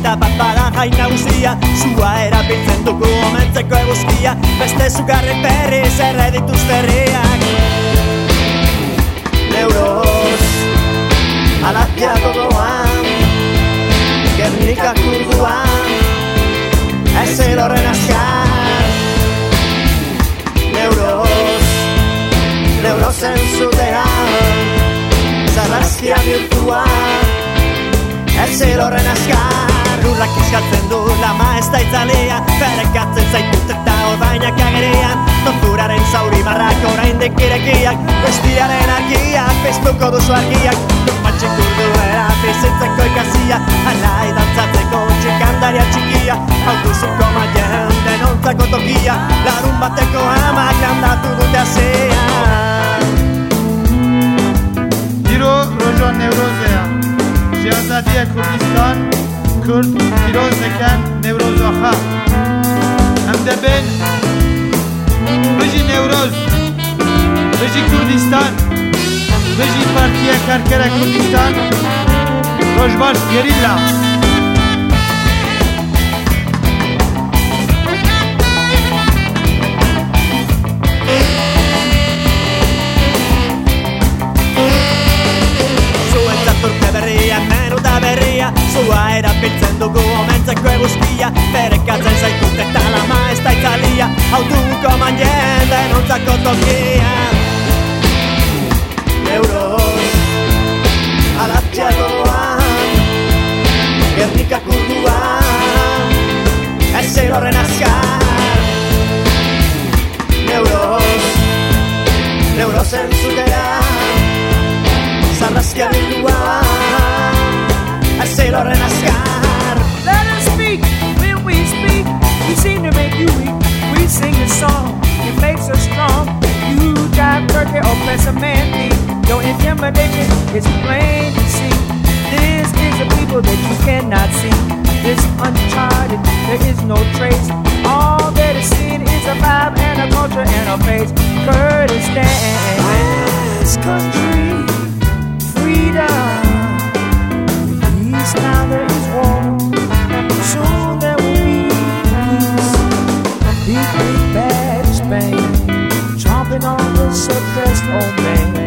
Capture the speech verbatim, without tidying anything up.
eta bat bada jai nagusia. Sua erabiltzen dugu omentzeko eguzkia, beste zugarren berriz erredituz berriak. Neuroz, alatia gogoan, Gernika kurduan, ez elorren azkar. Neuroz, neurozen zutean, zarrazkia bihurtuan, ez elorren azkar. Urrak izkatzen du lama ez da itzalea, berekatzen zaitut eta ordainak agerian. Torturaren zauri barrak oraindik irekiak, bestiaren argiak, piztuko duzu argiak. Nupatxe kurduera bizitzeko ikazia, alai dantzatzeko txikandaria txikia. Hau duzuko maien denontzako tokia, larun bateko amak handatu dute azea. Diro rojon nevrozea, Şehzadiye Kurdistan, Kürt piroz eken nevroz aha. Hem de ben Bıcı Nevroz, Bıcı Kurdistan, Bıcı Partiye Kerkere Kurdistan, Rojbaş Gerilla. Zua erabiltzen dugu omentzeko eguzkia, berekatzen zaitut eta lama ez da itzalia. Hau duko maien denontzako tokia. Neuroz, alatia gogoan, Gernika kurduan, ez elorren azkar. Neuroz, neurozen zutean, zarrazkia bilduan, ez elorren azkar. Let us speak, when we speak, we seem to make you weak. We sing a song, it makes us strong. You drive turkey or bless a man thief. Your intimidation is plain to see. This is a people that you cannot see. It's uncharted, there is no trace. All that is seen is a vibe and a culture and a face. Kurdistan, this country, freedom. Now there is war, soon there will be peace. Big, big bad Spain, chomping on the suppressed old man.